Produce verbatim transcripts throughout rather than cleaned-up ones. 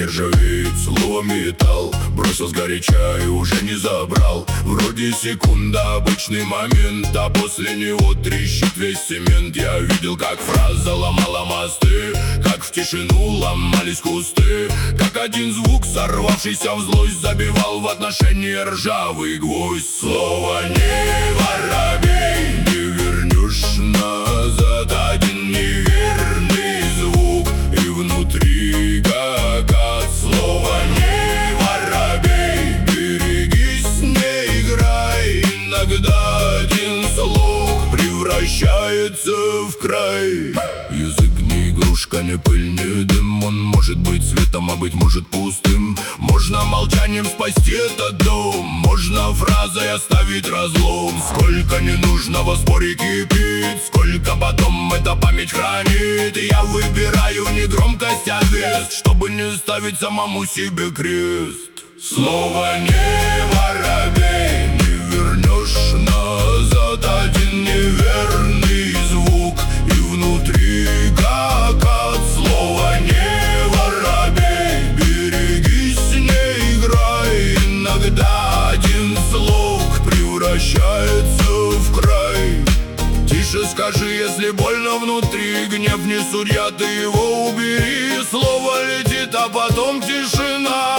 не ржавеет, слово металл. Бросил сгоряча и уже не забрал. Вроде секунда, обычный момент, а после него трещит весь цемент. Я видел, как фраза ломала мосты, как в тишину ломались кусты, как один звук, сорвавшийся в злость, забивал в отношении ржавый гвоздь. Слово не воробей, не вернешь назад. Один неверный звук, и внутри гагат. Слово не воробей, берегись, не играй. Иногда один слог превращается в край. Язык не игрушка, не пыль, не дым. Он может быть светом, а быть может пустым. Можно молчанием спасти этот дом, можно фразой оставить разлом. Сколько ненужного в споре кипит, сколько потом эта память хранит. Я выбираю не громкость, а вес, чтобы не ставить самому себе крест. Слово не воробей, не вернешь назад. Один неверный звук, и внутри гагат. Слово не воробей, берегись, не играй. Иногда один слог превращается в край. Тише скажи, если больно внутри, гнев не судья, ты его убери. Слово летит, а потом тишина,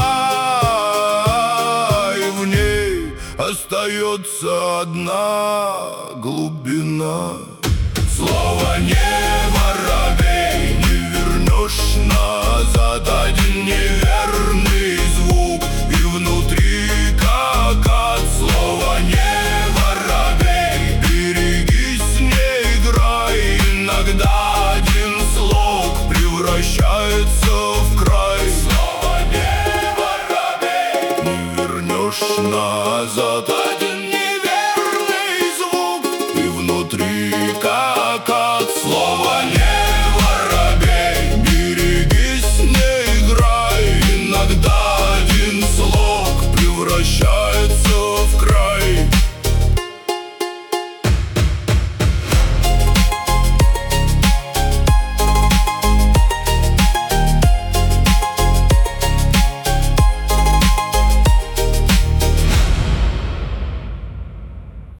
и в ней остается одна глубина. Слово не воробей, не вернешь назад. Один неверный